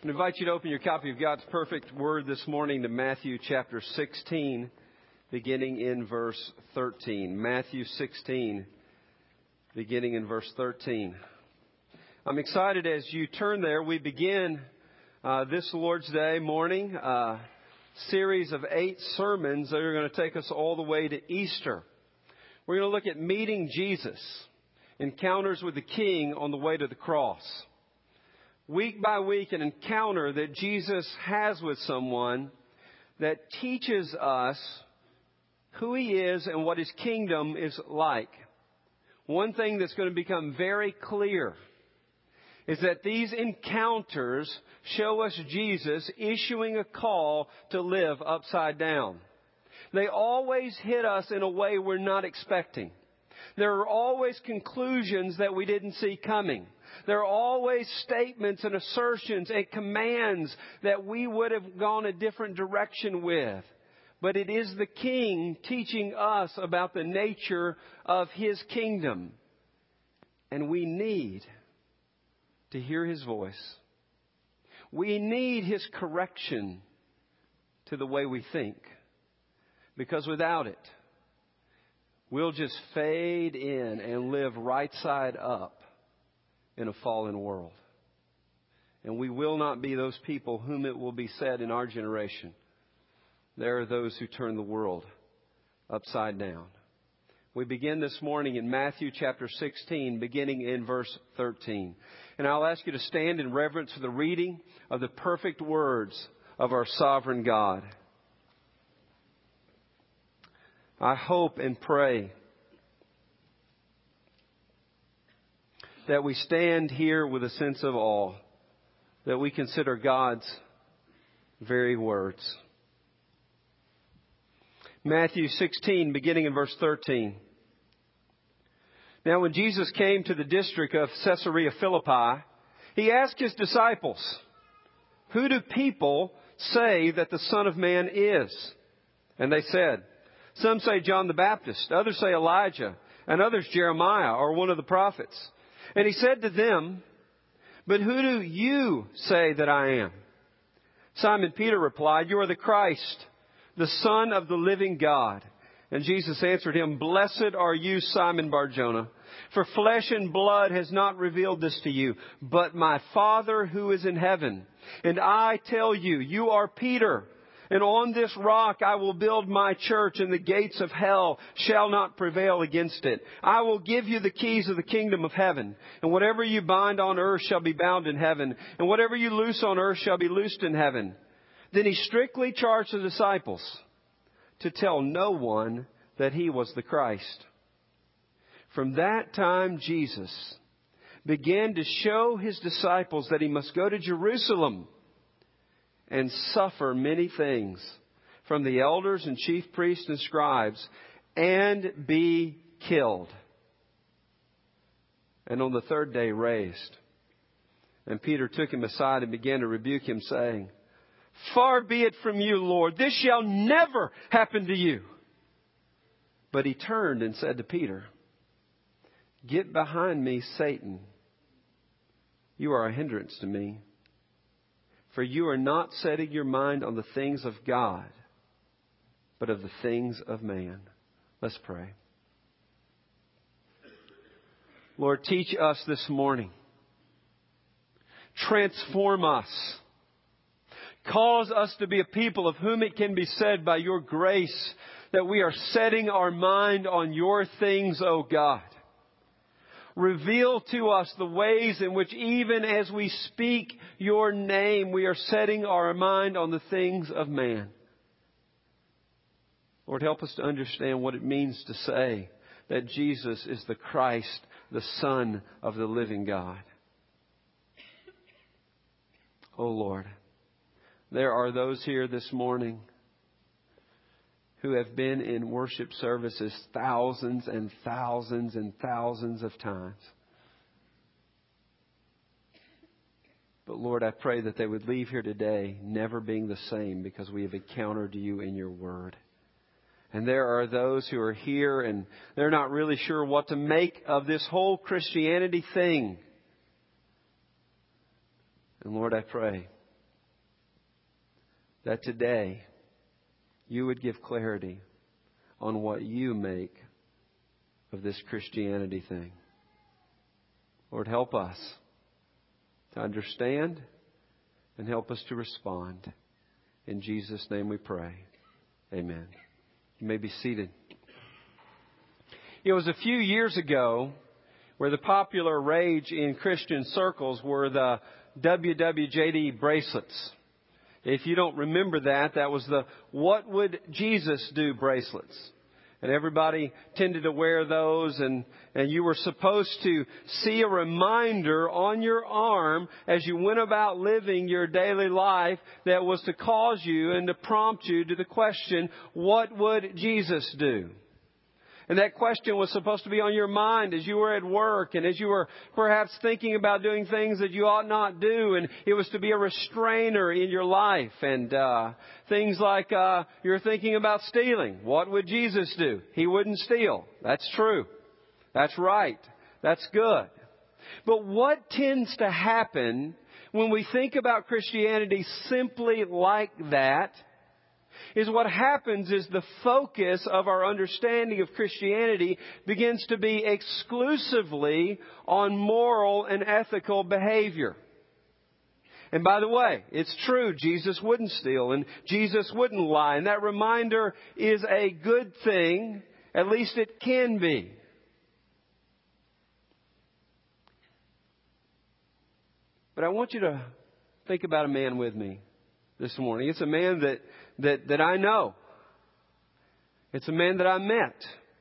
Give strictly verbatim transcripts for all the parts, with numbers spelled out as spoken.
I invite you to open your copy of God's perfect word this morning to Matthew chapter sixteen, beginning in verse thirteen. Matthew sixteen, beginning in verse thirteen. I'm excited as you turn there. We begin uh, this Lord's Day morning a series of eight sermons that are going to take us all the way to Easter. We're going to look at meeting Jesus, encounters with the King on the way to the cross. Week by week, an encounter that Jesus has with someone that teaches us who He is and what His kingdom is like. One thing that's going to become very clear is that these encounters show us Jesus issuing a call to live upside down. They always hit us in a way we're not expecting. There are always conclusions that we didn't see coming. There are always statements and assertions and commands that we would have gone a different direction with. But it is the King teaching us about the nature of His kingdom. And we need to hear His voice. We need His correction to the way we think. Because without it, we'll just fade in and live right side up in a fallen world. And we will not be those people whom it will be said in our generation, there are those who turn the world upside down. We begin this morning in Matthew chapter sixteen, beginning in verse thirteen. And I'll ask you to stand in reverence for the reading of the perfect words of our sovereign God. I hope and pray that we stand here with a sense of awe, that we consider God's very words. Matthew sixteen, beginning in verse thirteen. Now when Jesus came to the district of Caesarea Philippi, He asked His disciples, "Who do people say that the Son of Man is?" And they said, "Some say John the Baptist, others say Elijah, and others Jeremiah or one of the prophets." And He said to them, "But who do you say that I am?" Simon Peter replied, "You are the Christ, the Son of the living God." And Jesus answered him, "Blessed are you, Simon Bar-Jonah, for flesh and blood has not revealed this to you, but my Father who is in heaven. And I tell you, you are Peter, and on this rock I will build my church, and the gates of hell shall not prevail against it. I will give you the keys of the kingdom of heaven. And whatever you bind on earth shall be bound in heaven, and whatever you loose on earth shall be loosed in heaven." Then He strictly charged the disciples to tell no one that He was the Christ. From that time, Jesus began to show His disciples that He must go to Jerusalem and suffer many things from the elders and chief priests and scribes, and be killed, and on the third day raised. And Peter took Him aside and began to rebuke Him, saying, "Far be it from you, Lord, this shall never happen to you." But He turned and said to Peter, "Get behind me, Satan. You are a hindrance to me. For you are not setting your mind on the things of God, but of the things of man." Let's pray. Lord, teach us this morning. Transform us. Cause us to be a people of whom it can be said by Your grace that we are setting our mind on Your things, O God. Reveal to us the ways in which even as we speak Your name, we are setting our mind on the things of man. Lord, help us to understand what it means to say that Jesus is the Christ, the Son of the living God. Oh Lord, there are those here this morning who have been in worship services thousands and thousands and thousands of times. But Lord, I pray that they would leave here today never being the same because we have encountered You in Your Word. And there are those who are here and they're not really sure what to make of this whole Christianity thing. And Lord, I pray that today you would give clarity on what you make of this Christianity thing. Lord, help us to understand and help us to respond. In Jesus' name we pray. Amen. You may be seated. It was a few years ago where the popular rage in Christian circles were the W W J D bracelets. If you don't remember that, that was the "What Would Jesus Do" bracelets. And everybody tended to wear those, and, and you were supposed to see a reminder on your arm as you went about living your daily life that was to cause you and to prompt you to the question, what would Jesus do? And that question was supposed to be on your mind as you were at work and as you were perhaps thinking about doing things that you ought not do. And it was to be a restrainer in your life. And uh things like uh you're thinking about stealing. What would Jesus do? He wouldn't steal. That's true. That's right. That's good. But what tends to happen when we think about Christianity simply like that is what happens is the focus of our understanding of Christianity begins to be exclusively on moral and ethical behavior. And by the way, it's true, Jesus wouldn't steal and Jesus wouldn't lie. And that reminder is a good thing. At least it can be. But I want you to think about a man with me this morning. It's a man that That, that I know. It's a man that I met.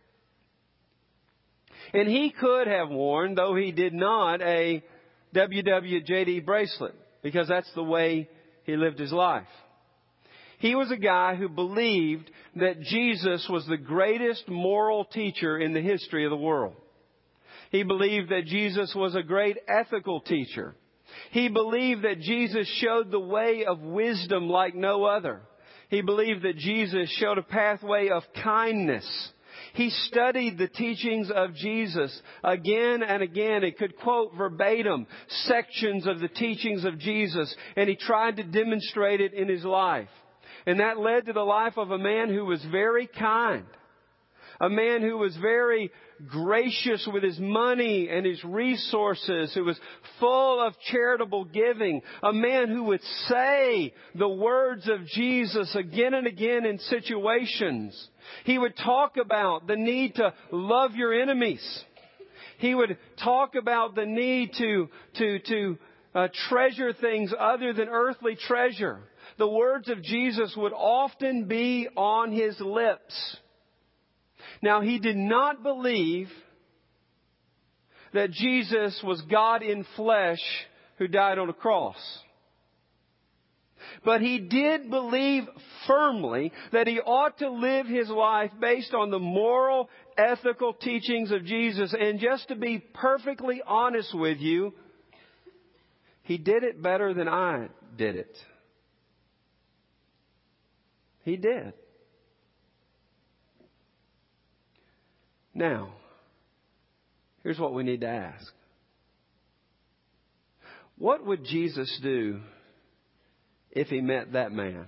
And he could have worn, though he did not, a W W J D bracelet, because that's the way he lived his life. He was a guy who believed that Jesus was the greatest moral teacher in the history of the world. He believed that Jesus was a great ethical teacher. He believed that Jesus showed the way of wisdom like no other. He believed that Jesus showed a pathway of kindness. He studied the teachings of Jesus again and again. He could quote verbatim sections of the teachings of Jesus, and he tried to demonstrate it in his life. And that led to the life of a man who was very kind. A man who was very gracious with his money and his resources, who was full of charitable giving. A man who would say the words of Jesus again and again in situations. He would talk about the need to love your enemies. He would talk about the need to, to, to uh, treasure things other than earthly treasure. The words of Jesus would often be on his lips. Now, he did not believe that Jesus was God in flesh who died on a cross. But he did believe firmly that he ought to live his life based on the moral, ethical teachings of Jesus. And just to be perfectly honest with you, he did it better than I did it. He did. Now, here's what we need to ask. What would Jesus do if he met that man?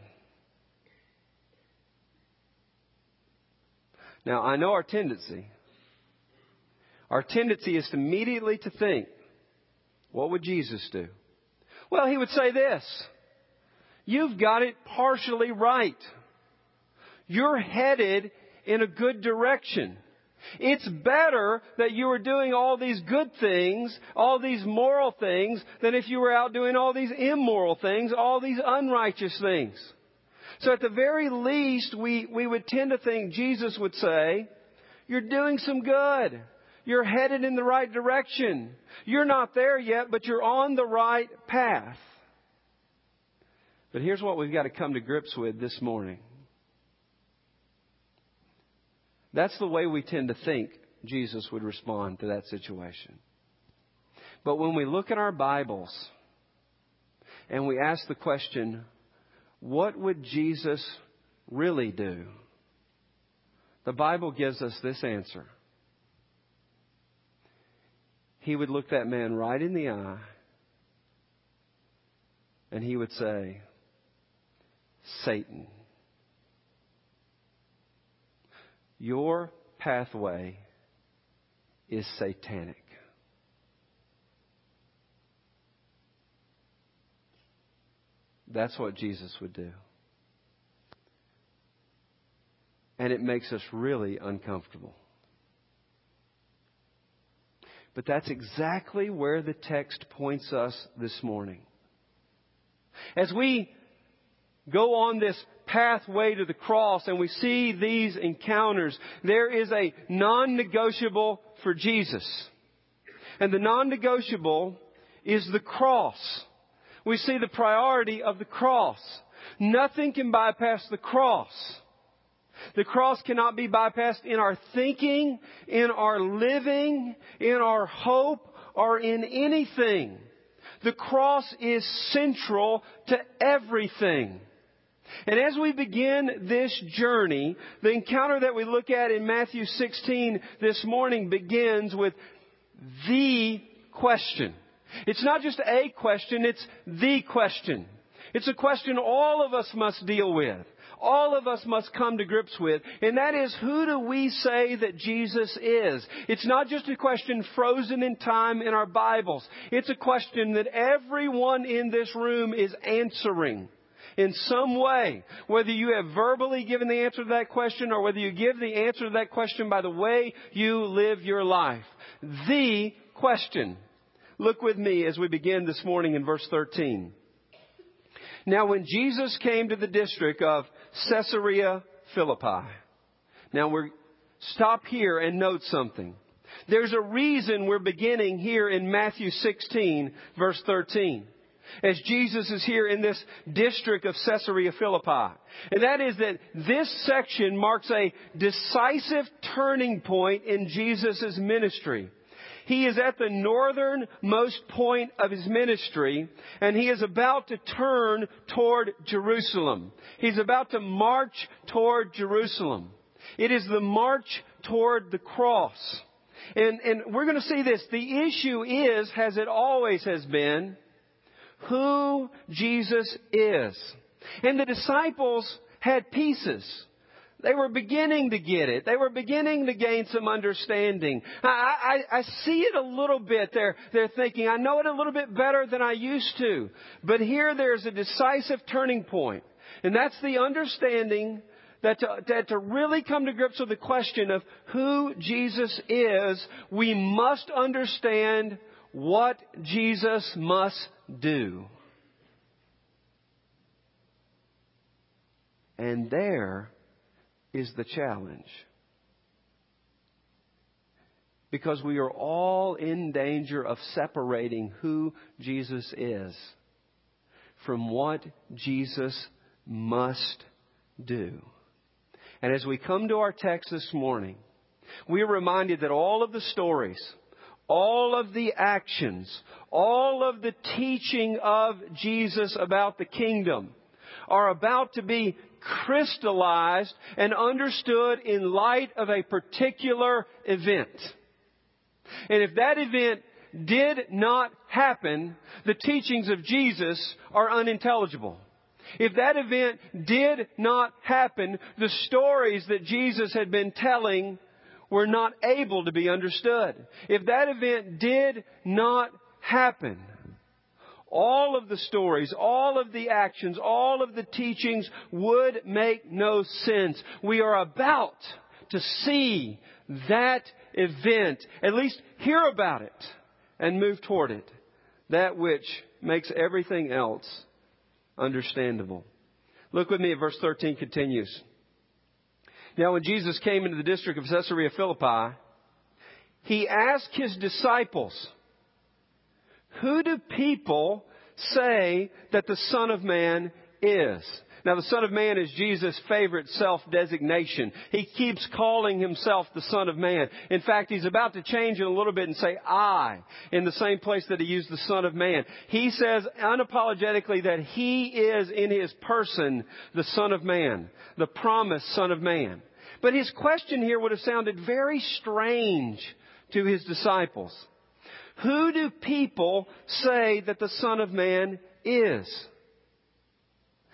Now, I know our tendency. Our tendency is to immediately to think, what would Jesus do? Well, he would say this. You've got it partially right. You're headed in a good direction. It's better that you were doing all these good things, all these moral things, than if you were out doing all these immoral things, all these unrighteous things. So at the very least, we, we would tend to think Jesus would say, you're doing some good. You're headed in the right direction. You're not there yet, but you're on the right path. But here's what we've got to come to grips with this morning. That's the way we tend to think Jesus would respond to that situation. But when we look at our Bibles and we ask the question, what would Jesus really do? The Bible gives us this answer. He would look that man right in the eye and he would say, Satan. Your pathway is satanic. That's what Jesus would do. And it makes us really uncomfortable. But that's exactly where the text points us this morning. As we go on this pathway to the cross and we see these encounters, there is a non-negotiable for Jesus. And the non-negotiable is the cross. We see the priority of the cross. Nothing can bypass the cross. The cross cannot be bypassed in our thinking, in our living, in our hope, or in anything. The cross is central to everything. And as we begin this journey, the encounter that we look at in Matthew sixteen this morning begins with the question. It's not just a question, it's the question. It's a question all of us must deal with. All of us must come to grips with. And that is, who do we say that Jesus is? It's not just a question frozen in time in our Bibles. It's a question that everyone in this room is answering in some way. Whether you have verbally given the answer to that question or whether you give the answer to that question by the way you live your life. The question. Look with me as we begin this morning in verse thirteen. Now when Jesus came to the district of Caesarea Philippi. Now we're stop here and note something. There's a reason we're beginning here in Matthew sixteen, verse thirteen. As Jesus is here in this district of Caesarea Philippi. And that is that this section marks a decisive turning point in Jesus' ministry. He is at the northernmost point of His ministry, and He is about to turn toward Jerusalem. He's about to march toward Jerusalem. It is the march toward the cross. And, and we're going to see this. The issue is, as it always has been, who Jesus is. And the disciples had pieces. They were beginning to get it. They were beginning to gain some understanding. I, I, I see it a little bit. They're, they're thinking, I know it a little bit better than I used to. But here there's a decisive turning point. And that's the understanding that to, that to really come to grips with the question of who Jesus is, we must understand what Jesus must do. And there is the challenge. Because we are all in danger of separating who Jesus is from what Jesus must do. And as we come to our text this morning, we are reminded that all of the stories, all of the actions, all of the teaching of Jesus about the kingdom are about to be crystallized and understood in light of a particular event. And if that event did not happen, the teachings of Jesus are unintelligible. If that event did not happen, the stories that Jesus had been telling were not able to be understood. If that event did not happen, all of the stories, all of the actions, all of the teachings would make no sense. We are about to see that event, at least hear about it, and move toward it. That which makes everything else understandable. Look with me at verse thirteen continues. Now when Jesus came into the district of Caesarea Philippi, He asked His disciples, who do people say that the Son of Man is? Now, the Son of Man is Jesus' favorite self-designation. He keeps calling Himself the Son of Man. In fact, He's about to change it a little bit and say, I, in the same place that He used the Son of Man. He says unapologetically that He is in His person the Son of Man, the promised Son of Man. But His question here would have sounded very strange to His disciples. Who do people say that the Son of Man is?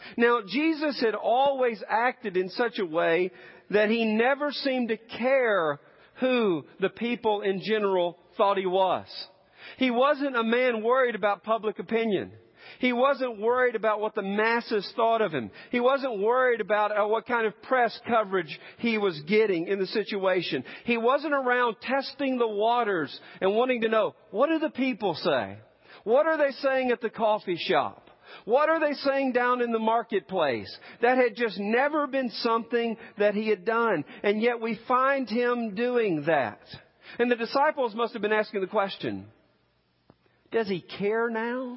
Now, Jesus had always acted in such a way that He never seemed to care who the people in general thought He was. He wasn't a man worried about public opinion. He wasn't worried about what the masses thought of Him. He wasn't worried about uh, what kind of press coverage he was getting in the situation. He wasn't around testing the waters and wanting to know, what do the people say? What are they saying at the coffee shop? What are they saying down in the marketplace? That had just never been something that He had done. And yet we find Him doing that. And the disciples must have been asking the question, does He care now?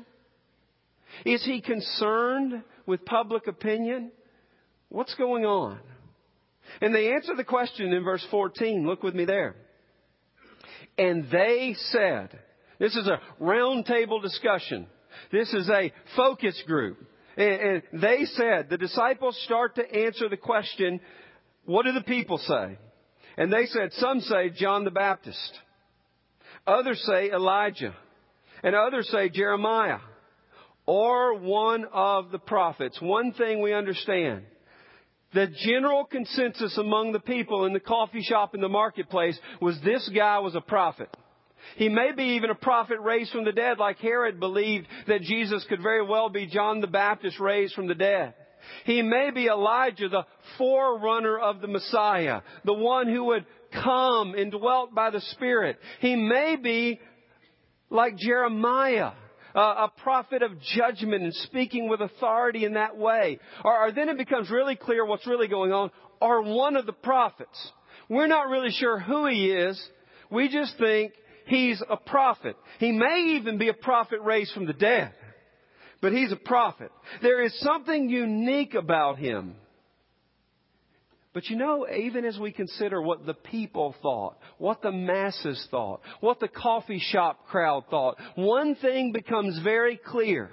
Is He concerned with public opinion? What's going on? And they answer the question in verse fourteen. Look with me there. And they said, this is a round table discussion. This is a focus group. And they said, the disciples start to answer the question, what do the people say? And they said, some say John the Baptist. Others say Elijah. And others say Jeremiah. Or one of the prophets. One thing we understand. The general consensus among the people in the coffee shop in the marketplace was this guy was a prophet. He may be even a prophet raised from the dead, like Herod believed that Jesus could very well be John the Baptist raised from the dead. He may be Elijah, the forerunner of the Messiah, the one who would come and dwelt by the Spirit. He may be like Jeremiah, Uh, a prophet of judgment and speaking with authority in that way. Or, or then it becomes really clear what's really going on. Or one of the prophets. We're not really sure who he is. We just think he's a prophet. He may even be a prophet raised from the dead. But he's a prophet. There is something unique about him. But you know, even as we consider what the people thought, what the masses thought, what the coffee shop crowd thought, one thing becomes very clear.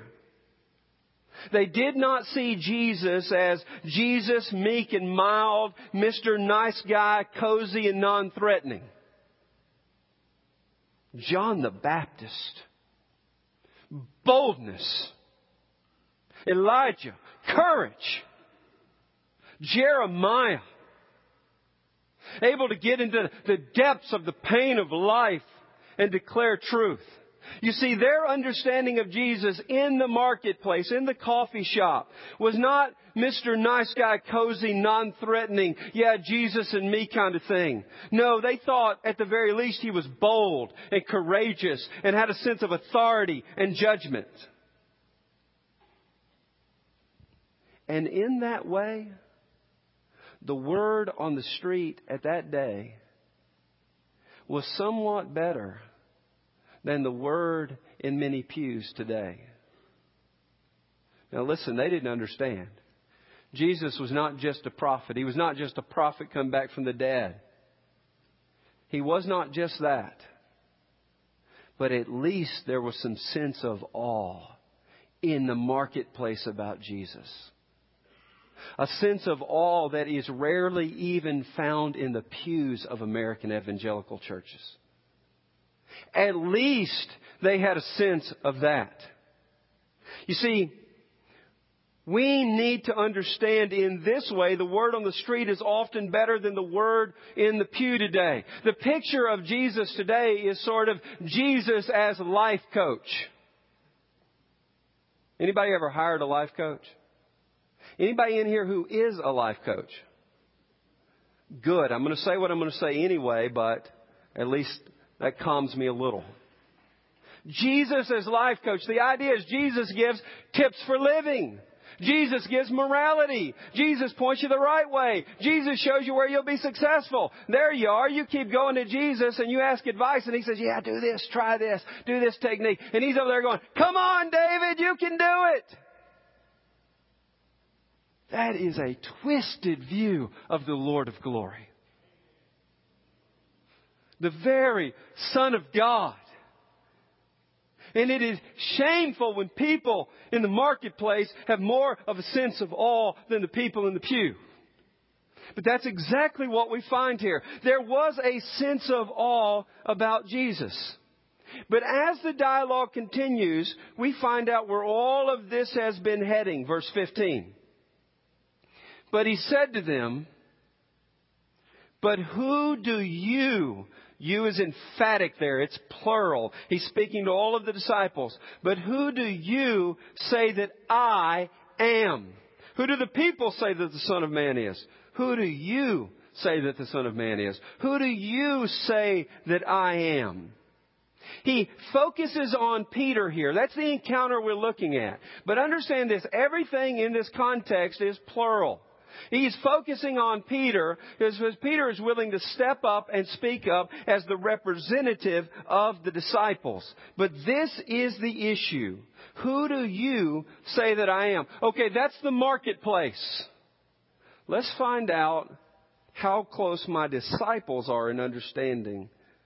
They did not see Jesus as Jesus, meek and mild, Mister Nice Guy, cozy and non-threatening. John the Baptist, boldness. Elijah, courage. Jeremiah, able to get into the depths of the pain of life and declare truth. You see, their understanding of Jesus in the marketplace, in the coffee shop, was not Mister Nice Guy, cozy, non-threatening, yeah, Jesus and me kind of thing. No, they thought at the very least he was bold and courageous and had a sense of authority and judgment. And in that way, the word on the street at that day was somewhat better than the word in many pews today. Now listen, they didn't understand. Jesus was not just a prophet. He was not just a prophet come back from the dead. He was not just that. But at least there was some sense of awe in the marketplace about Jesus. A sense of awe that is rarely even found in the pews of American evangelical churches. At least they had a sense of that. You see, we need to understand in this way the word on the street is often better than the word in the pew today. The picture of Jesus today is sort of Jesus as a life coach. Anybody ever hired a life coach? Anybody in here who is a life coach? Good. I'm going to say what I'm going to say anyway, but at least that calms me a little. Jesus as life coach. The idea is Jesus gives tips for living. Jesus gives morality. Jesus points you the right way. Jesus shows you where you'll be successful. There you are. You keep going to Jesus and you ask advice and He says, yeah, do this, try this, do this technique. And He's over there going, come on, David, you can do it. That is a twisted view of the Lord of glory. The very Son of God. And it is shameful when people in the marketplace have more of a sense of awe than the people in the pew. But that's exactly what we find here. There was a sense of awe about Jesus. But as the dialogue continues, we find out where all of this has been heading. Verse fifteen. But he said to them, but who do you, you is emphatic there, it's plural. He's speaking to all of the disciples. But who do you say that I am? Who do the people say that the Son of Man is? Who do you say that the Son of Man is? Who do you say that I am? He focuses on Peter here. That's the encounter we're looking at. But understand this, everything in this context is plural. He's focusing on Peter because Peter is willing to step up and speak up as the representative of the disciples. But this is the issue. Who do you say that I am? Okay, that's the marketplace. Let's find out how close my disciples are in understanding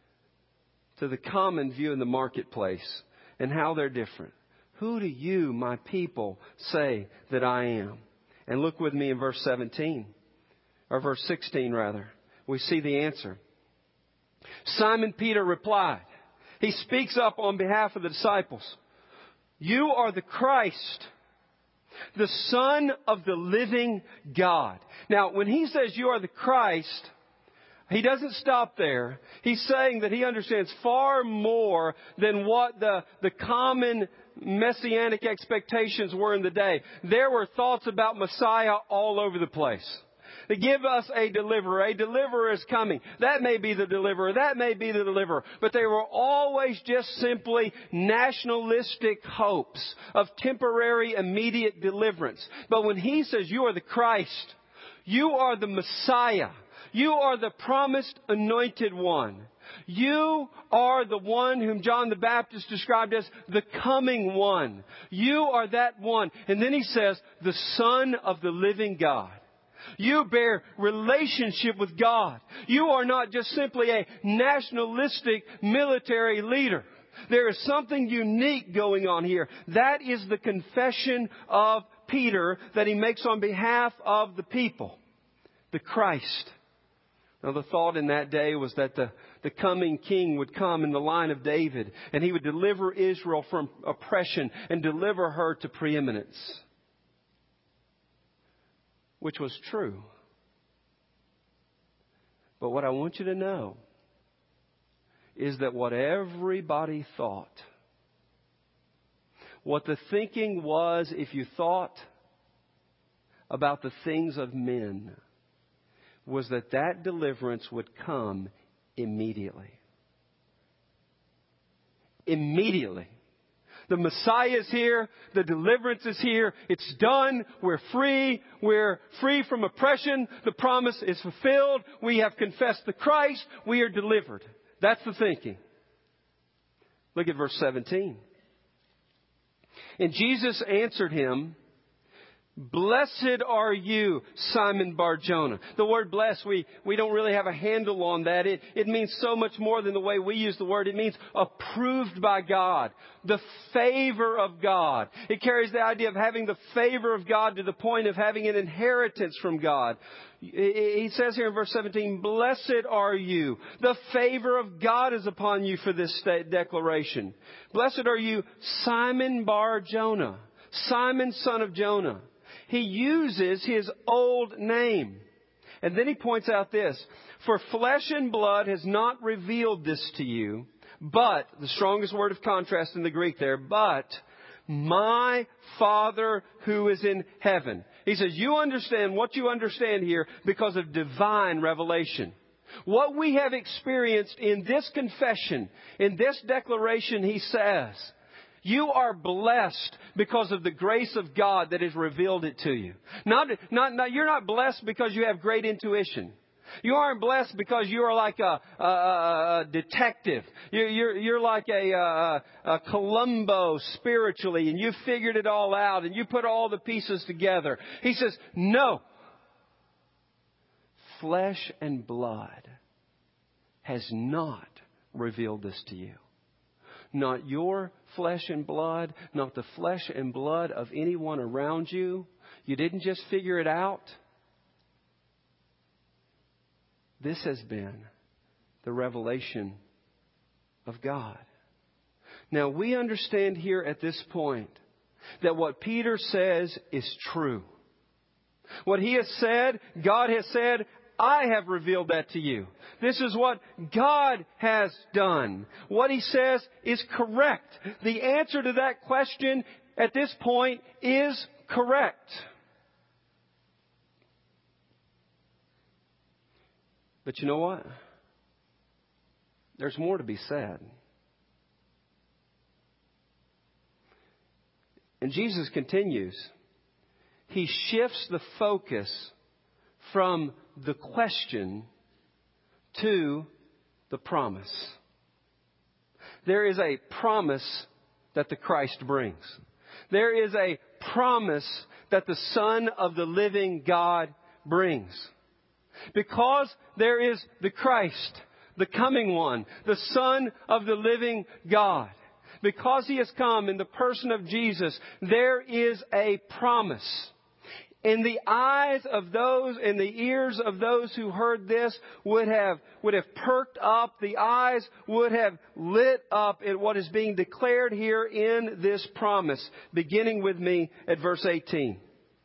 to the common view in the marketplace and how they're different. Who do you, my people, say that I am? And look with me in verse seventeen, or verse sixteen rather. We see the answer. Simon Peter replied. He speaks up on behalf of the disciples. You are the Christ, the Son of the living God. Now, when he says you are the Christ, he doesn't stop there. He's saying that he understands far more than what the, the common messianic expectations were in the day. There were thoughts about Messiah all over the place. They give us a deliverer. A deliverer is coming. That may be the deliverer. That may be the deliverer. But they were always just simply nationalistic hopes of temporary, immediate deliverance. But when he says you are the Christ, you are the Messiah, you are the promised anointed one, you are the one whom John the Baptist described as the coming one. You are that one. And then he says, the Son of the living God. You bear relationship with God. You are not just simply a nationalistic military leader. There is something unique going on here. That is the confession of Peter that he makes on behalf of the people. The Christ. Now, the thought in that day was that the, the coming king would come in the line of David, and he would deliver Israel from oppression and deliver her to preeminence. Which was true. But what I want you to know is that what everybody thought, what the thinking was if you thought about the things of men, was that that deliverance would come immediately. Immediately. The Messiah is here. The deliverance is here. It's done. We're free. We're free from oppression. The promise is fulfilled. We have confessed the Christ. We are delivered. That's the thinking. Look at verse seventeen. And Jesus answered him, blessed are you, Simon Bar-Jonah. The word blessed, we, we don't really have a handle on that. It, it means so much more than the way we use the word. It means approved by God. The favor of God. It carries the idea of having the favor of God to the point of having an inheritance from God. He says here in verse seventeen, blessed are you. The favor of God is upon you for this declaration. Blessed are you, Simon Bar-Jonah. Simon, son of Jonah. He uses his old name. And then he points out this. For flesh and blood has not revealed this to you, but, the strongest word of contrast in the Greek there, but my Father who is in heaven. He says, you understand what you understand here because of divine revelation. What we have experienced in this confession, in this declaration, he says, you are blessed because of the grace of God that has revealed it to you. Not, not, not, you're not blessed because you have great intuition. You aren't blessed because you are like a, a, a detective. You're, you're, you're like a, a, a Columbo spiritually, and you figured it all out, and you put all the pieces together. He says, no. Flesh and blood has not revealed this to you. Not your flesh and blood, not the flesh and blood of anyone around you. You didn't just figure it out. This has been the revelation of God. Now, we understand here at this point that what Peter says is true. What He has said, God has said, I have revealed that to you. This is what God has done. What He says is correct. The answer to that question at this point is correct. But you know what? There's more to be said. And Jesus continues. He shifts the focus from the question to the promise. There is a promise that the Christ brings. There is a promise that the Son of the living God brings. Because there is the Christ, the coming one, the Son of the living God. Because He has come in the person of Jesus, there is a promise. In the eyes of those, in the ears of those who heard this would have, would have perked up. The eyes would have lit up at what is being declared here in this promise. Beginning with me at verse eighteen.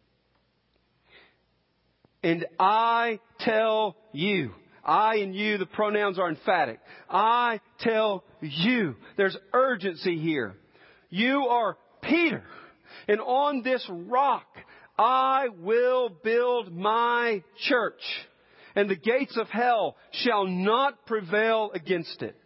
And I tell you. I and you, the pronouns are emphatic. I tell you. There's urgency here. You are Peter. And on this rock, I will build my church, and the gates of hell shall not prevail against it.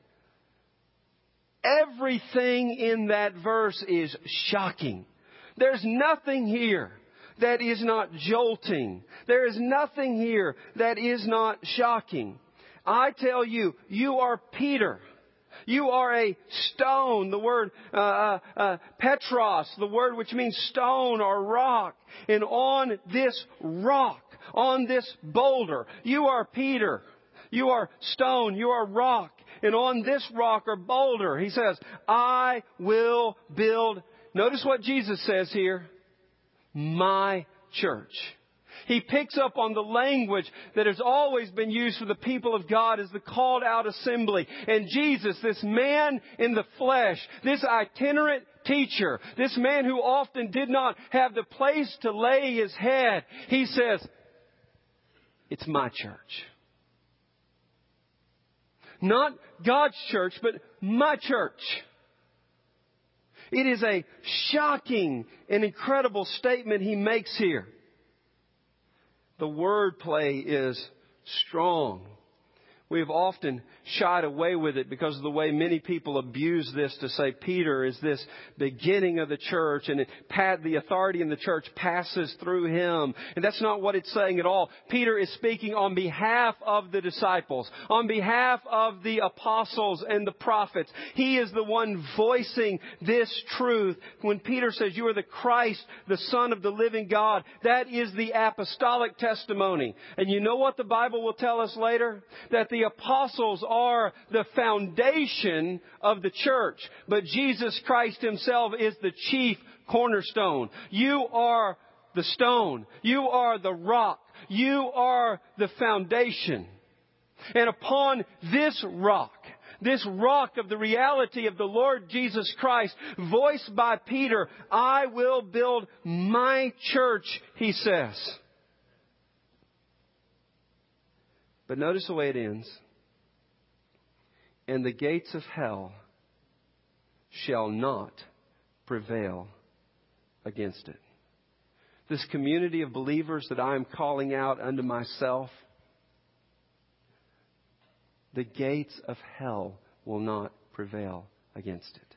Everything in that verse is shocking. There's nothing here that is not jolting. There is nothing here that is not shocking. I tell you, you are Peter. You are a stone, the word uh, uh, uh, Petros, the word which means stone or rock. And on this rock, on this boulder, you are Peter. You are stone, you are rock. And on this rock or boulder, He says, I will build. Notice what Jesus says here. My church. He picks up on the language that has always been used for the people of God as the called out assembly. And Jesus, this man in the flesh, this itinerant teacher, this man who often did not have the place to lay his head, He says, it's my church. Not God's church, but my church. It is a shocking and incredible statement He makes here. The wordplay is strong. We have often shied away with it because of the way many people abuse this to say Peter is this beginning of the church and it, the authority in the church passes through him. And that's not what it's saying at all. Peter is speaking on behalf of the disciples, on behalf of the apostles and the prophets. He is the one voicing this truth. When Peter says, you are the Christ, the Son of the living God, that is the apostolic testimony. And you know what the Bible will tell us later? That the apostles are the foundation of the church, but Jesus Christ Himself is the chief cornerstone. You are the stone. You are the rock. You are the foundation. And upon this rock, this rock of the reality of the Lord Jesus Christ, voiced by Peter, I will build my church, he says. But notice the way it ends. And the gates of hell shall not prevail against it. This community of believers that I am calling out unto myself, the gates of hell will not prevail against it.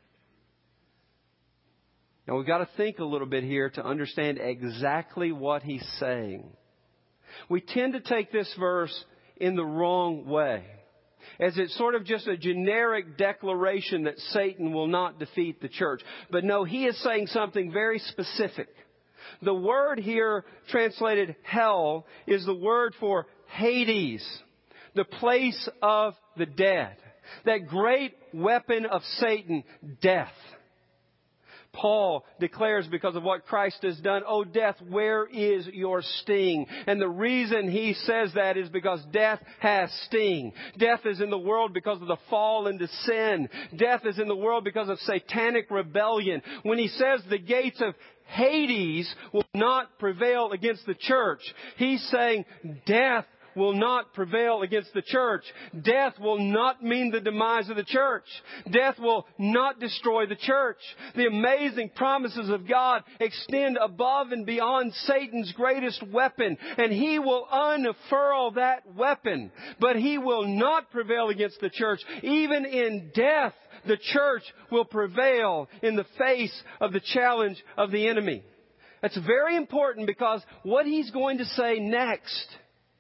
Now we've got to think a little bit here to understand exactly what he's saying. We tend to take this verse in the wrong way, as it's sort of just a generic declaration that Satan will not defeat the church. But no, he is saying something very specific. The word here translated hell is the word for Hades, the place of the dead, that great weapon of Satan, death. Paul declares because of what Christ has done, "O death, where is your sting?" And the reason he says that is because death has sting. Death is in the world because of the fall into sin. Death is in the world because of satanic rebellion. When he says the gates of Hades will not prevail against the church, he's saying death will not prevail against the church. Death will not mean the demise of the church. Death will not destroy the church. The amazing promises of God extend above and beyond Satan's greatest weapon, and he will unfurl that weapon. But he will not prevail against the church. Even in death, the church will prevail in the face of the challenge of the enemy. That's very important, because what he's going to say next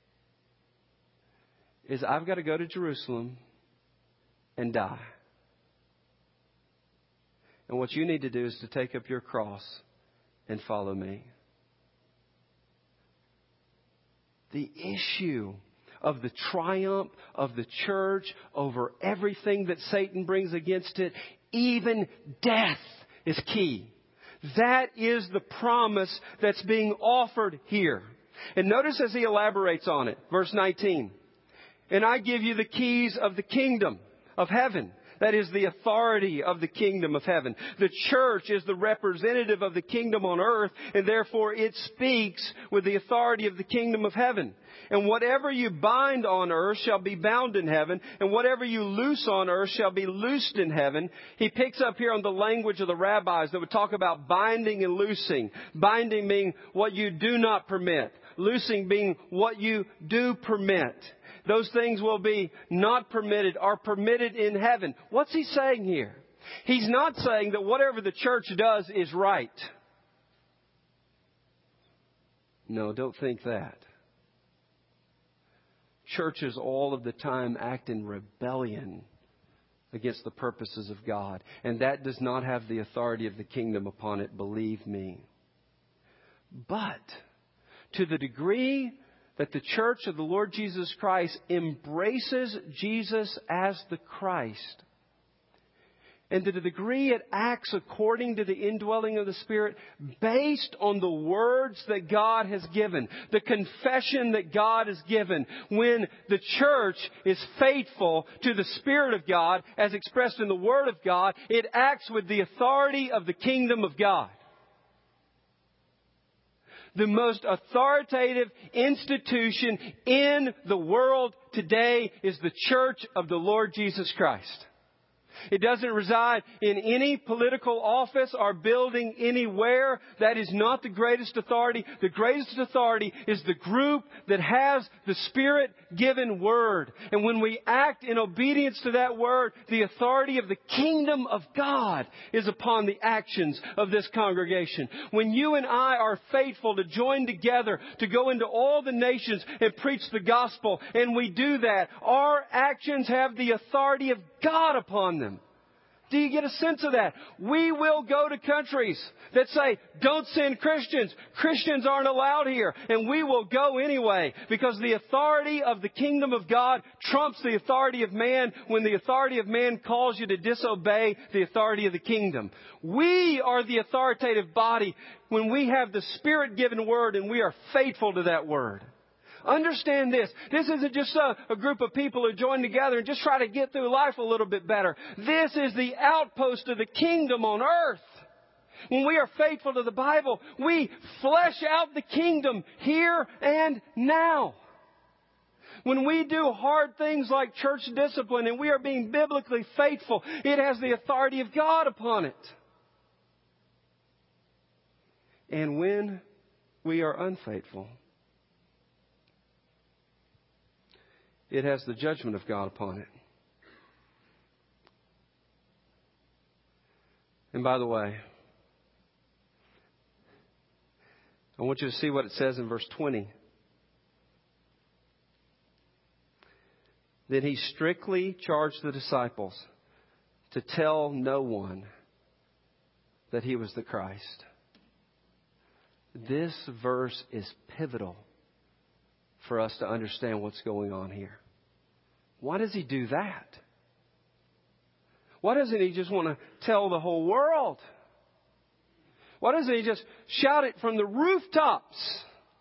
is, I've got to go to Jerusalem and die. And what you need to do is to take up your cross and follow me. The issue of the triumph of the church over everything that Satan brings against it, even death, is key. That is the promise that's being offered here. And notice as he elaborates on it, verse nineteen. "And I give you the keys of the kingdom of heaven." That is the authority of the kingdom of heaven. The church is the representative of the kingdom on earth, and therefore it speaks with the authority of the kingdom of heaven. "And whatever you bind on earth shall be bound in heaven, and whatever you loose on earth shall be loosed in heaven." He picks up here on the language of the rabbis that would talk about binding and loosing. Binding being what you do not permit. Loosing being what you do permit. Those things will be not permitted, are permitted in heaven. What's he saying here? He's not saying that whatever the church does is right. No, don't think that. Churches all of the time act in rebellion against the purposes of God. And that does not have the authority of the kingdom upon it, believe me. But to the degree that the church of the Lord Jesus Christ embraces Jesus as the Christ, and to the degree it acts according to the indwelling of the Spirit, based on the words that God has given, the confession that God has given, when the church is faithful to the Spirit of God as expressed in the Word of God, it acts with the authority of the kingdom of God. The most authoritative institution in the world today is the church of the Lord Jesus Christ. It doesn't reside in any political office or building anywhere. That is not the greatest authority. The greatest authority is the group that has the Spirit-given Word. And when we act in obedience to that Word, the authority of the kingdom of God is upon the actions of this congregation. When you and I are faithful to join together to go into all the nations and preach the gospel, and we do that, our actions have the authority of God upon them. Do you get a sense of that? We will go to countries that say, don't send Christians. Christians aren't allowed here. And we will go anyway, because the authority of the kingdom of God trumps the authority of man when the authority of man calls you to disobey the authority of the kingdom. We are the authoritative body when we have the Spirit-given Word and we are faithful to that Word. Understand this. This isn't just a, a group of people who join together and just try to get through life a little bit better. This is the outpost of the kingdom on earth. When we are faithful to the Bible, we flesh out the kingdom here and now. When we do hard things like church discipline and we are being biblically faithful, it has the authority of God upon it. And when we are unfaithful, it has the judgment of God upon it. And by the way, I want you to see what it says in verse twenty. Then he strictly charged the disciples to tell no one that he was the Christ. This verse is pivotal for us to understand what's going on here. Why does he do that? Why doesn't he just want to tell the whole world? Why doesn't he just shout it from the rooftops?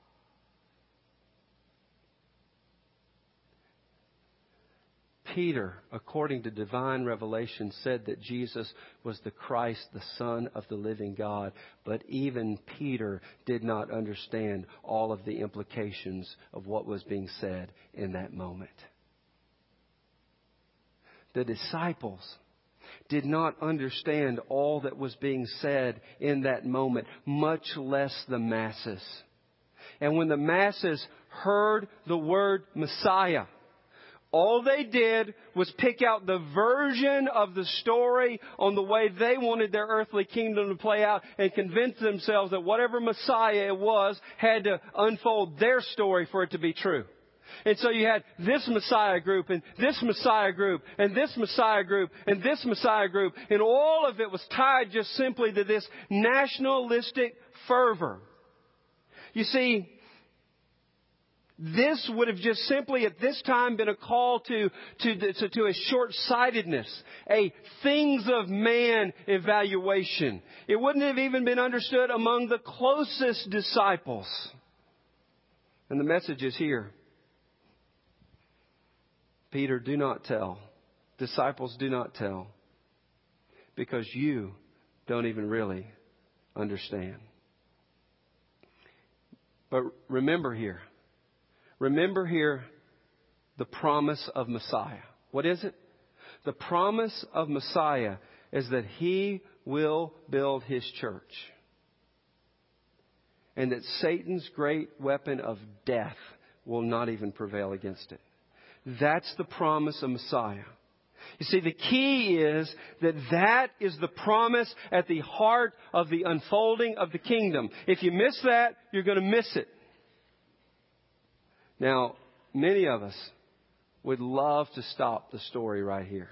Peter, according to divine revelation, said that Jesus was the Christ, the Son of the living God. But even Peter did not understand all of the implications of what was being said in that moment. The disciples did not understand all that was being said in that moment, much less the masses. And when the masses heard the word Messiah, all they did was pick out the version of the story on the way they wanted their earthly kingdom to play out and convince themselves that whatever Messiah it was had to unfold their story for it to be true. And so you had this Messiah group and this Messiah group and this Messiah group and this Messiah group. And all of it was tied just simply to this nationalistic fervor. You see, this would have just simply at this time been a call to, to, to, to a short-sightedness, a things of man evaluation. It wouldn't have even been understood among the closest disciples. And the message is here. Peter, do not tell. Disciples, do not tell. Because you don't even really understand. But remember here. Remember here the promise of Messiah. What is it? The promise of Messiah is that He will build His church. And that Satan's great weapon of death will not even prevail against it. That's the promise of Messiah. You see, the key is that that is the promise at the heart of the unfolding of the kingdom. If you miss that, you're going to miss it. Now, many of us would love to stop the story right here.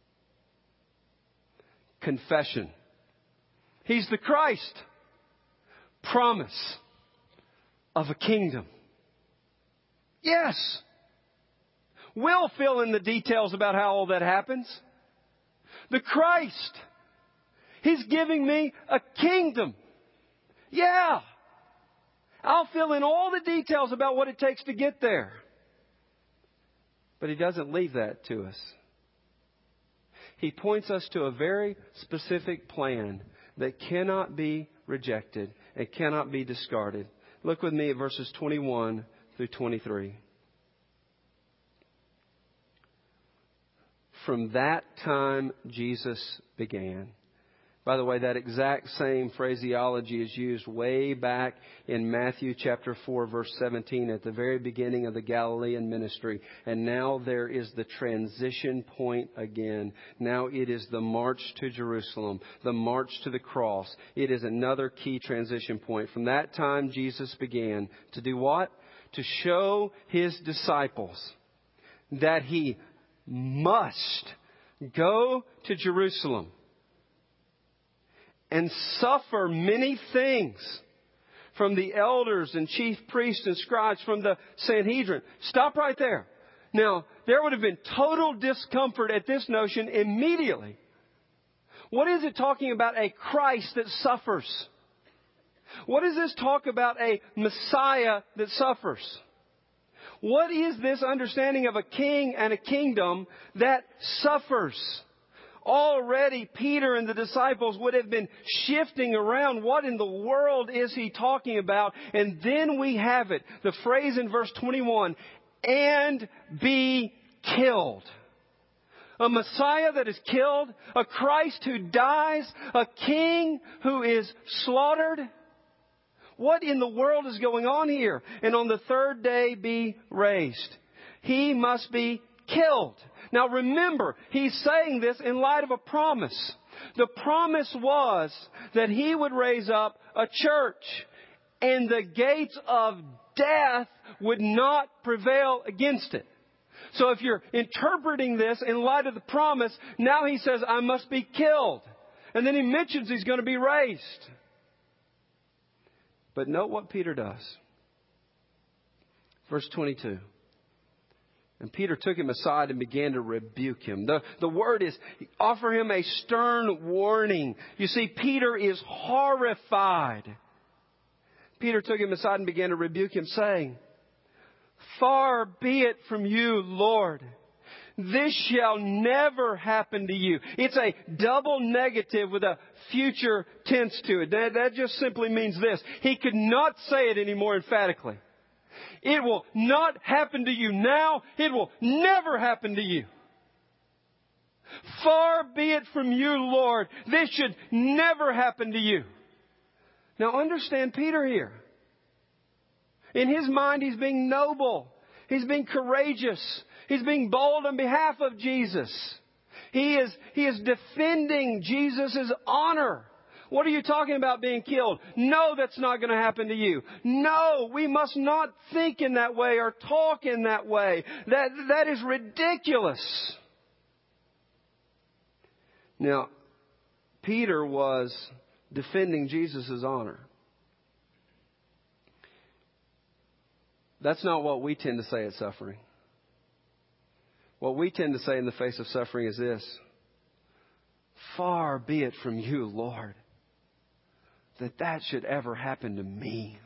Confession. He's the Christ. Promise of a kingdom. Yes. We'll fill in the details about how all that happens. The Christ. He's giving me a kingdom. Yeah. I'll fill in all the details about what it takes to get there. But He doesn't leave that to us. He points us to a very specific plan that cannot be rejected and cannot be discarded. Look with me at verses twenty-one through twenty-three. From that time, Jesus began. By the way, that exact same phraseology is used way back in Matthew chapter four, verse seventeen, at the very beginning of the Galilean ministry. And now there is the transition point again. Now it is the march to Jerusalem, the march to the cross. It is another key transition point. From that time, Jesus began to do what? To show His disciples that He must go to Jerusalem and suffer many things from the elders and chief priests and scribes, from the Sanhedrin. Stop right there. Now, there would have been total discomfort at this notion immediately. What is it talking about a Christ that suffers? What does this talk about a Messiah that suffers? What is this understanding of a king and a kingdom that suffers? Already Peter and the disciples would have been shifting around. What in the world is he talking about? And then we have it. The phrase in verse twenty-one, and be killed. A Messiah that is killed. A Christ who dies. A king who is slaughtered. What in the world is going on here? And on the third day be raised. He must be killed. Now remember, he's saying this in light of a promise. The promise was that He would raise up a church, and the gates of death would not prevail against it. So if you're interpreting this in light of the promise, now He says, I must be killed. And then He mentions He's going to be raised. But note what Peter does. Verse twenty-two. And Peter took him aside and began to rebuke him. The, the word is offer him a stern warning. You see, Peter is horrified. Peter took him aside and began to rebuke him, saying, "Far be it from you, Lord. This shall never happen to you." It's a double negative with a future tense to it. That, that just simply means this. He could not say it any more emphatically. It will not happen to you now. It will never happen to you. Far be it from you, Lord. This should never happen to you. Now understand Peter here. In his mind, he's being noble. He's being courageous. He's being bold on behalf of Jesus. He is, he is defending Jesus' honor. What are you talking about being killed? No, that's not going to happen to you. No, we must not think in that way or talk in that way. That, that is ridiculous. Now, Peter was defending Jesus' honor. That's not what we tend to say at suffering. What we tend to say in the face of suffering is this: "Far be it from you, Lord, that that should ever happen to me."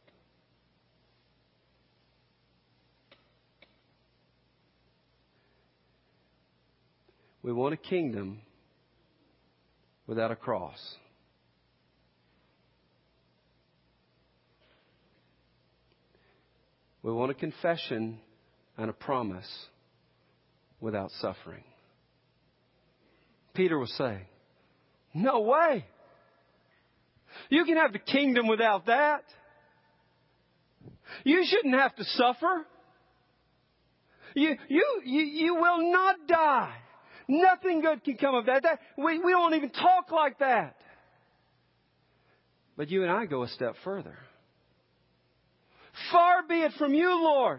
We want a kingdom without a cross. We want a confession and a promise without suffering. Peter was saying, no way. You can have the kingdom without that. You shouldn't have to suffer. You, you, you, you will not die. Nothing good can come of that. that we, we don't even talk like that. But you and I go a step further. Far be it from you, Lord,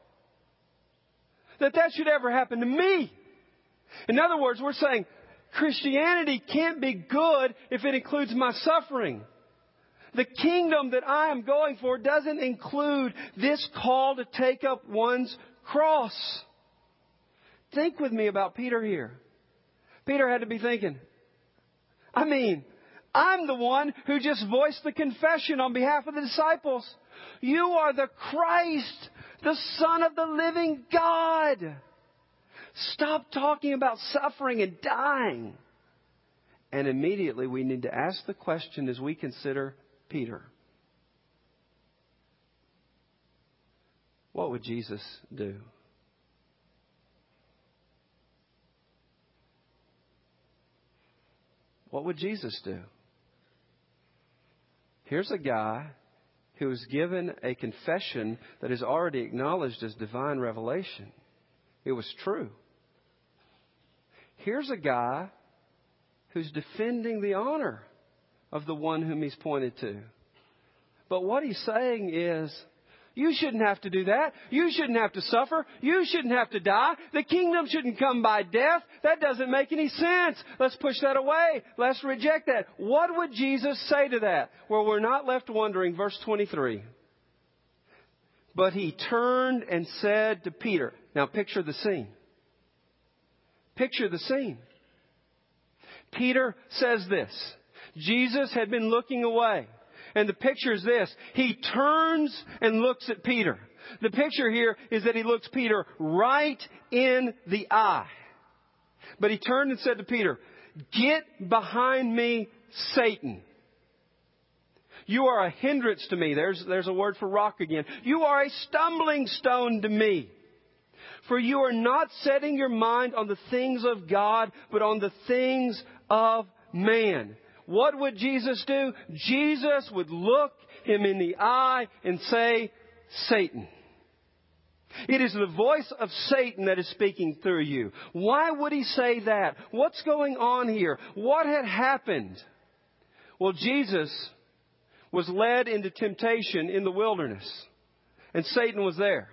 that that should ever happen to me. In other words, we're saying Christianity can't be good if it includes my suffering. The kingdom that I am going for doesn't include this call to take up one's cross. Think with me about Peter here. Peter had to be thinking, I mean, I'm the one who just voiced the confession on behalf of the disciples. You are the Christ, the Son of the living God. Stop talking about suffering and dying. And immediately we need to ask the question as we consider Peter. What would Jesus do? What would Jesus do? Here's a guy who was given a confession that is already acknowledged as divine revelation. It was true. Here's a guy who's defending the honor of the one whom he's pointed to. But what he's saying is, you shouldn't have to do that. You shouldn't have to suffer. You shouldn't have to die. The kingdom shouldn't come by death. That doesn't make any sense. Let's push that away. Let's reject that. What would Jesus say to that? Well, we're not left wondering. Verse twenty-three. But he turned and said to Peter. Now picture the scene. Picture the scene. Peter says this. Jesus had been looking away. And the picture is this. He turns and looks at Peter. The picture here is that he looks Peter right in the eye. But he turned and said to Peter, "Get behind me, Satan. You are a hindrance to me." There's, there's a word for rock again. "You are a stumbling stone to me. For you are not setting your mind on the things of God, but on the things of man." What would Jesus do? Jesus would look him in the eye and say, "Satan." It is the voice of Satan that is speaking through you. Why would he say that? What's going on here? What had happened? Well, Jesus was led into temptation in the wilderness, and Satan was there.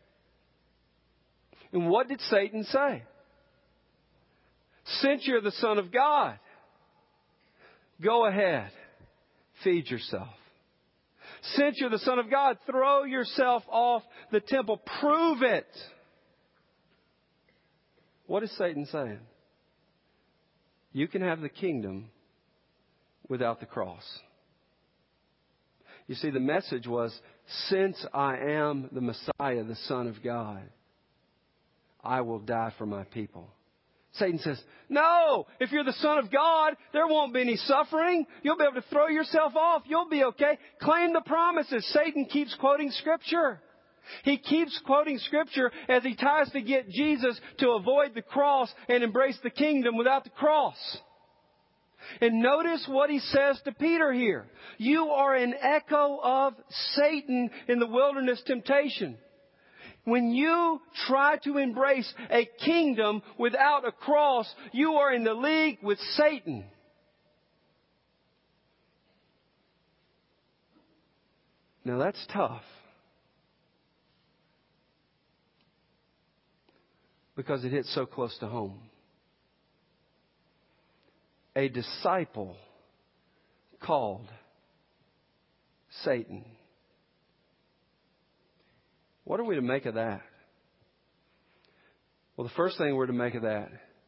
And what did Satan say? "Since you're the Son of God, go ahead, feed yourself. Since you're the Son of God, throw yourself off the temple. Prove it." What is Satan saying? You can have the kingdom without the cross. You see, the message was, since I am the Messiah, the Son of God, I will die for my people. Satan says, no, if you're the Son of God, there won't be any suffering. You'll be able to throw yourself off. You'll be okay. Claim the promises. Satan keeps quoting Scripture. He keeps quoting Scripture as he tries to get Jesus to avoid the cross and embrace the kingdom without the cross. And notice what he says to Peter here. You are an echo of Satan in the wilderness temptation. When you try to embrace a kingdom without a cross, you are in the league with Satan. Now that's tough. Because it hits so close to home. A disciple called Satan. What are we to make of that? Well, the first thing we're to make of that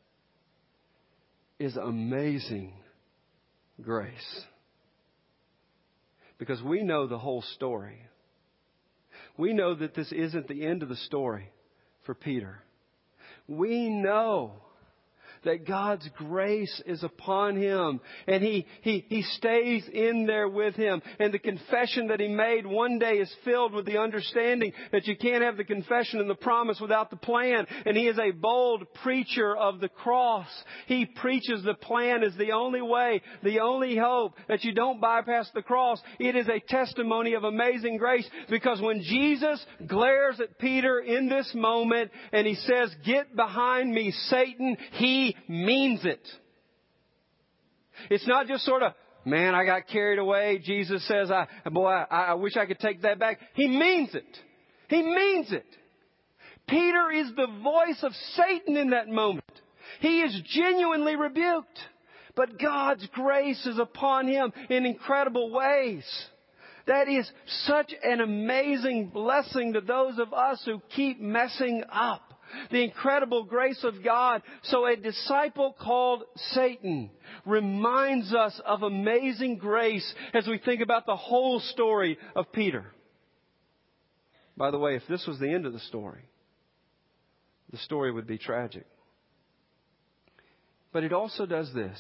is amazing grace. Because we know the whole story. We know that this isn't the end of the story for Peter. We know that God's grace is upon him. And he, he, he stays in there with him. And the confession that he made one day is filled with the understanding that you can't have the confession and the promise without the plan. And he is a bold preacher of the cross. He preaches the plan is the only way, the only hope, that you don't bypass the cross. It is a testimony of amazing grace, because when Jesus glares at Peter in this moment and he says, "Get behind me, Satan," he means it. It's not just sort of, man, I got carried away. Jesus says, I, boy, I, I wish I could take that back. He means it. He means it. Peter is the voice of Satan in that moment. He is genuinely rebuked. But God's grace is upon him in incredible ways. That is such an amazing blessing to those of us who keep messing up. The incredible grace of God. So a disciple called Satan reminds us of amazing grace as we think about the whole story of Peter. By the way, if this was the end of the story, the story would be tragic. But it also does this.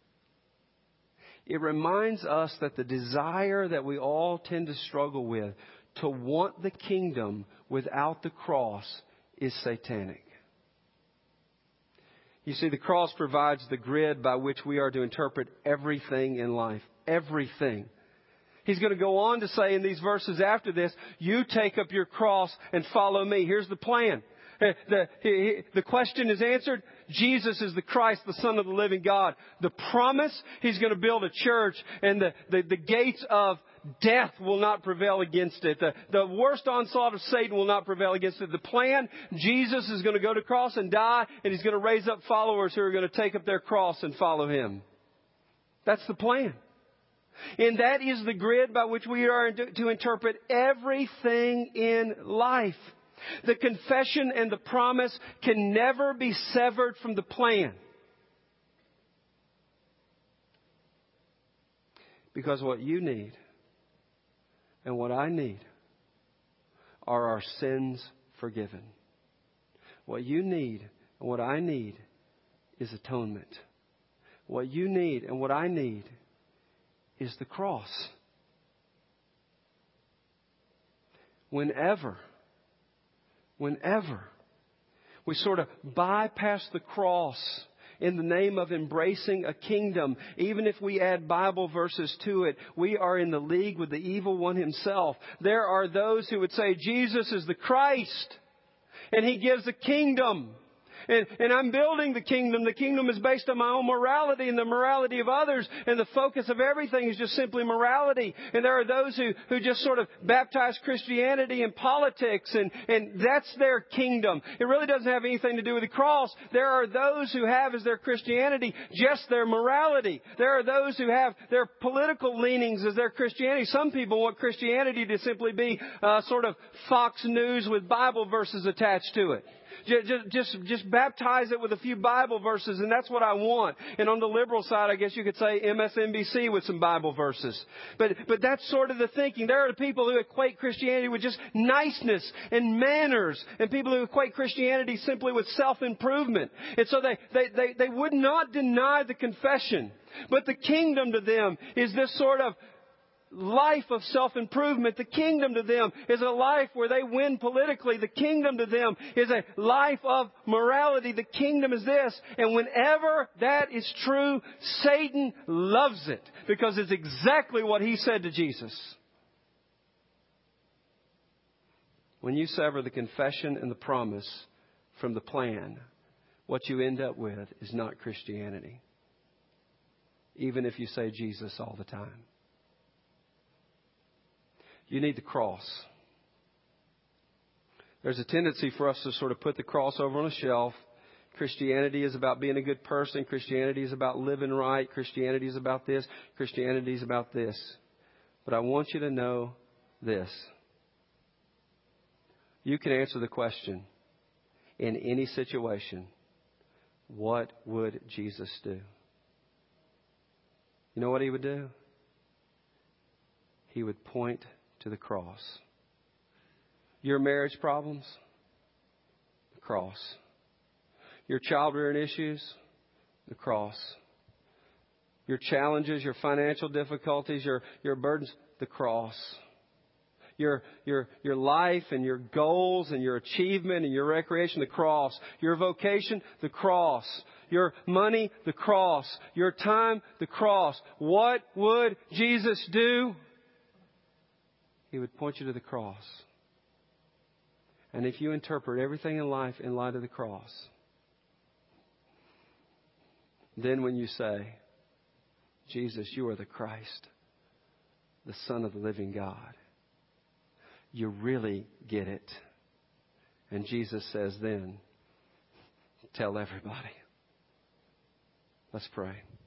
It reminds us that the desire that we all tend to struggle with, to want the kingdom without the cross, is satanic. You see, the cross provides the grid by which we are to interpret everything in life. Everything. He's going to go on to say in these verses after this, you take up your cross and follow me. Here's the plan. The, the, the question is answered. Jesus is the Christ, the Son of the living God. The promise, He's going to build a church, and the, the, the gates of death will not prevail against it. The, the worst onslaught of Satan will not prevail against it. The plan, Jesus is going to go to cross and die, and He's going to raise up followers who are going to take up their cross and follow Him. That's the plan. And that is the grid by which we are to interpret everything in life. The confession and the promise can never be severed from the plan. Because what you need and what I need are our sins forgiven. What you need and what I need is atonement. What you need and what I need is the cross. Whenever Whenever we sort of bypass the cross in the name of embracing a kingdom, even if we add Bible verses to it, we are in the league with the evil one himself. There are those who would say Jesus is the Christ and He gives a kingdom. And, and I'm building the kingdom. The kingdom is based on my own morality and the morality of others. And the focus of everything is just simply morality. And there are those who, who just sort of baptize Christianity in politics. And, and that's their kingdom. It really doesn't have anything to do with the cross. There are those who have as their Christianity just their morality. There are those who have their political leanings as their Christianity. Some people want Christianity to simply be uh, sort of Fox News with Bible verses attached to it. Just, just, just baptize it with a few Bible verses, and that's what I want. And on the liberal side, I guess you could say M S N B C with some Bible verses. But, but that's sort of the thinking. There are people who equate Christianity with just niceness and manners, and people who equate Christianity simply with self-improvement. And so they, they, they, they would not deny the confession. But the kingdom to them is this sort of life of self-improvement. The kingdom to them is a life where they win politically. The kingdom to them is a life of morality. The kingdom is this. And whenever that is true, Satan loves it because it's exactly what he said to Jesus. When you sever the confession and the promise from the plan, what you end up with is not Christianity. Even if you say Jesus all the time. You need the cross. There's a tendency for us to sort of put the cross over on a shelf. Christianity is about being a good person. Christianity is about living right. Christianity is about this. Christianity is about this. But I want you to know this. You can answer the question in any situation, what would Jesus do? You know what he would do? He would point to the cross. Your marriage problems? The cross. Your child rearing issues? The cross. Your challenges, your financial difficulties, your, your burdens? The cross. Your, your, your life and your goals and your achievement and your recreation? The cross. Your vocation? The cross. Your money? The cross. Your time? The cross. What would Jesus do? He would point you to the cross. And if you interpret everything in life in light of the cross, then when you say, Jesus, you are the Christ, the Son of the living God, you really get it. And Jesus says then, tell everybody. Let's pray.